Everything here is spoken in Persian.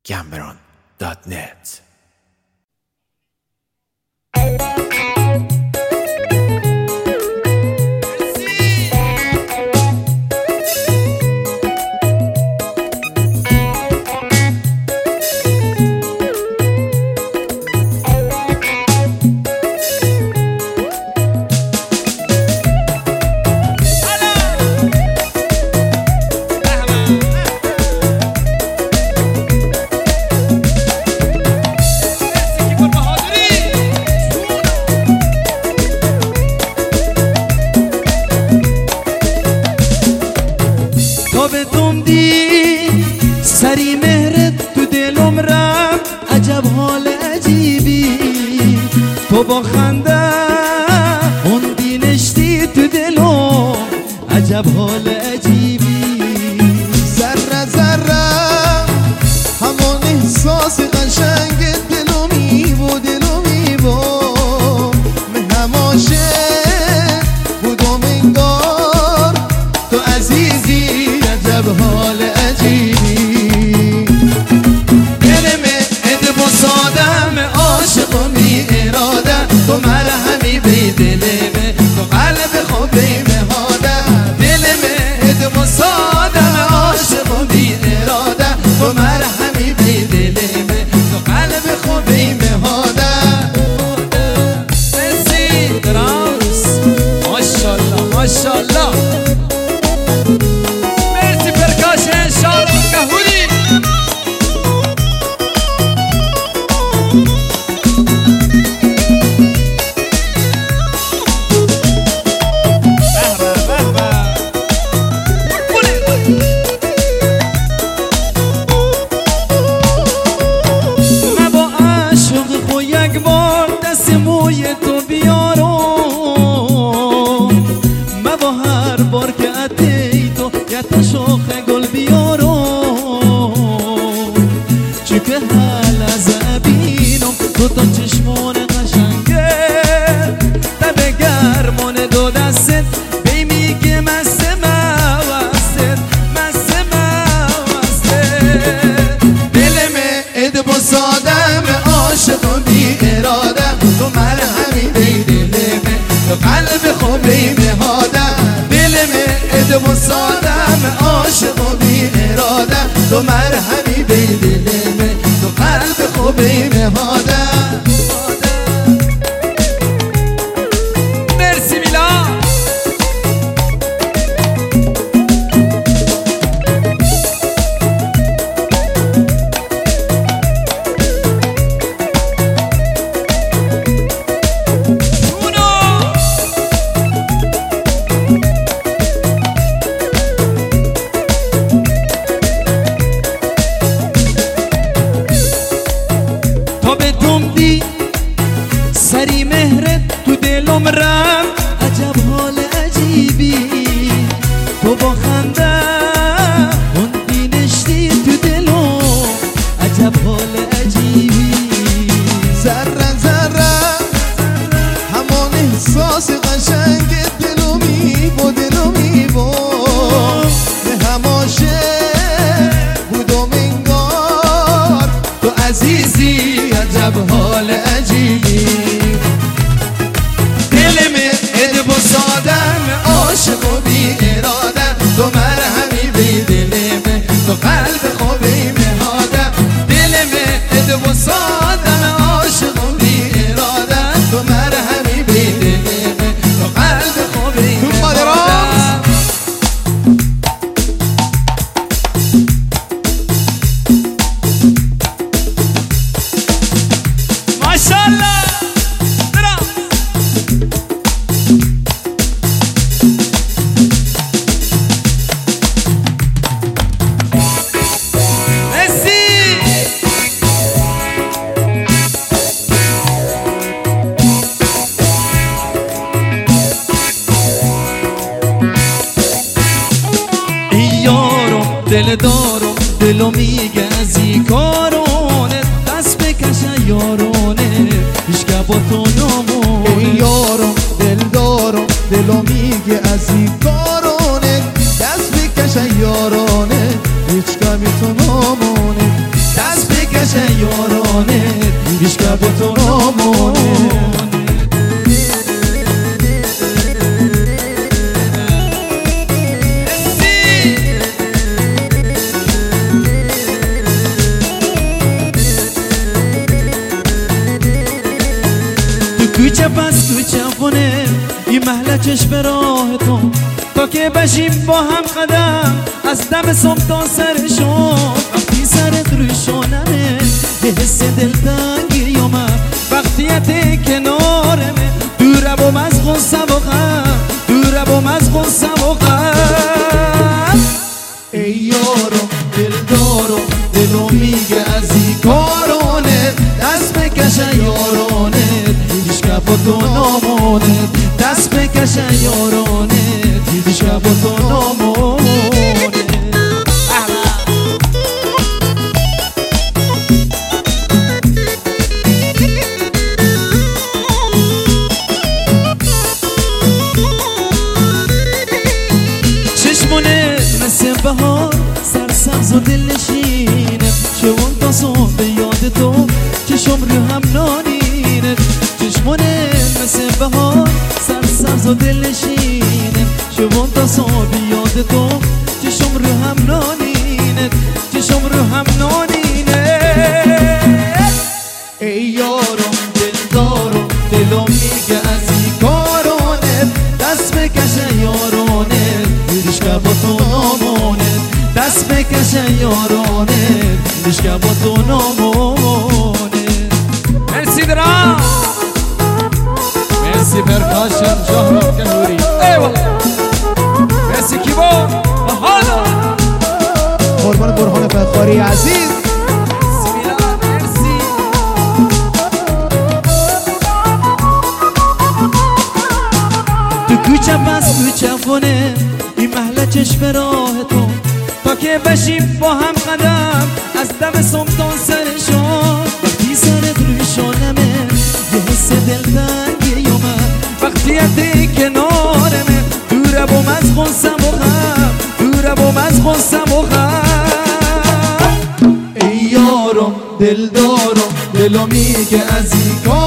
Cameron.net. سری مهرت تو دلم رفت، عجب حال عجیبی. تو با خنده خوندی نشتی تو دلم، عجب حال عجیبی. ذره ذره همون احساس قشنگ دلو میبو من هماشه بودم انگار تو عزیزی، عجب حال عجیبی. تو مرهمی بی دلمه، تو قلب خوب بی مهاده، دلمه ادم سادم عاشق بی اراده. تو مرهمی بی دلمه، تو قلب خوب بی مهاده. مرسی دراوس، ماشالله ماشالله. مرسی پرکاشن شارو کهولی. تو بیارم من با هر بار که اتی تو یه تا شاخ گل بیارم، چون که حال از ابینم تو تا چشمان قشنگه، تب گرمان دو دستت بیمی که مست موستت، مست موستت. دلمه ادب و سادم عاشق بی اراده، تو مرهمی بی دلمه، تو قلب خوب بی مهاده. دلمه ادب و سادم عاشق بی اراده، تو مرهمی بی دلمه، تو قلب خوب بی مهاده. مرسی میلا. سری مهرت تو دلم رفت، عجب حال عجیبی. تو با خنده خوندی نشتی تو دلم، عجب حال عجیبی. ذره ذره همون احساس قشنگ دلو میبو به هماشه بودم انگار تو عزیزی، عجب حال عجیبی. دلمه ادب و سادم عاشق بی اراده، تو مرهمی بی دلمه، تو قلب خوب بی مهاده. دلمه ادب و سادم عاشق بی اراده، تو مرهمی بی دلمه، تو قلب خوب بی مهاده. ماشالله. دل دارم دلو میگه از این کارونه، دست بکشه یارونه هیچگه با تو نمونه. ای یارم دل دارم دلو میگه از این کارونه، دست بکشه یارونه هیچگه بی تو نمونه. دست یارانت هیچ که با تو نمونه. کوچه پس کوچه خونه این محله چشم راه تو تا که بشیم با هم قدم از دم صبح تا سر شام وقتی سرت روی شانمه یه حس دلتنگی اومد وقتیت کنارمه دوره بوم از غصه و غم دوره بوم از غصه و غم. ای یارو دلدارو دلو میگه از این کارانه دست بکشه یارانه هیچ که با تو نمونه. دست بکشه یارانه هیچ که با تو نمونه. چشمونه مثل بهار سرسبز و دلنشینه چون تا صبح به یاد تو چشم رو هم نانینه. چشمونه مثل بهار سرسبز و دلنشینه چون تا صبح به یاد تو چشم رو هم نانینه چشم رو هم نانینه. ای یارم دلدارم دلو میگه از این کارانه دست بکشه یارانه هیچ که با تو نمونه. دست بکشه یارانه هیچ که با تو نمونه. مرسی درام مرسی پرکاشن جهرام گهوری ایوالا مرسی کیبا بحالا قربان برهان فخاری عزیز. مرسی تو کوچه پس کوچه خونه این محله چشم راه تو تا که بشیم با هم قدم از دم صبح تا سر شام وقتی سرت روی شانمه یه حس دلتنگی اومد وقتیت کنارمه دوره بوم از غصه و غم دوره بوم از غصه و غم. ای یارم دلدارم دلو میگه از این کار